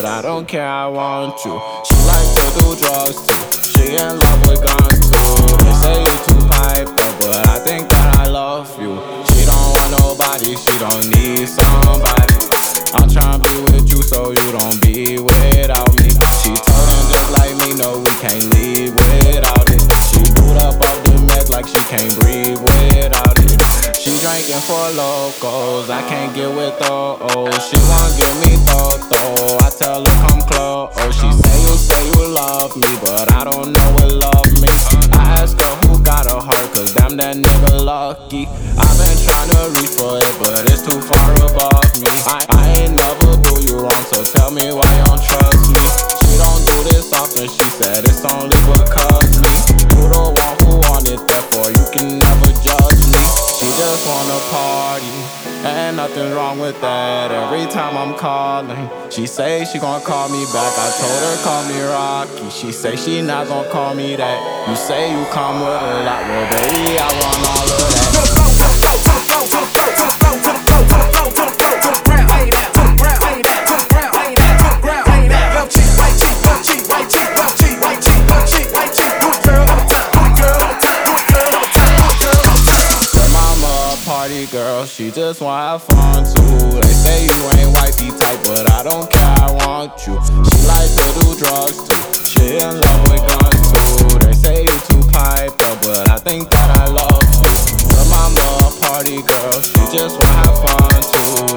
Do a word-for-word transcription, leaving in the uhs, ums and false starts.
I don't care, I want you. She like to do drugs too. She in love with guns too. They say you too hyped up, but I think that I love you. She don't want nobody, she don't need somebody. I'm tryna be with you so you don't be without me. She told him just like me, no, we can't leave without it. She boot up off the meds like she can't breathe without it. She drinking for locals, I can't get with those. She won't give me though, I tell her come close. She say you say you love me, but I don't know what love means. I ask her who got a heart, cause damn that nigga lucky. I've been tryna reach for it, but it's too far above me. I, I ain't never do you wrong, so tell me why you don't trust me. She don't do this often, she said it's only because me. You the one who want it, therefore you can never judge me. She just wanna party, and nothing wrong with that. Every time I'm calling, she say she gon' call me back. I told her call me Rocky, she say she not gon' call me that. You say you come with a lot, well baby I want all of that. To the flow, to the flow, to the flow, to the flow, to the flow, to the flow, to the flow, to the flow, to the ground, lay down, to the ground, lay down, to the ground, lay down, to the ground, lay down. Left cheek, right cheek, left cheek, right cheek, left cheek, right cheek, left cheek, right cheek. Do it girl on top, do it girl on top, do it girl on top, do it girl on top. Your mama a party girl, she just wanna have fun too. They say you ain't wifey type, but I don't care, I want you. She like to do drugs too, she in love with guns too. They say you too piped up, but I think that I love you. Your mama a party girl, she just wanna have fun too.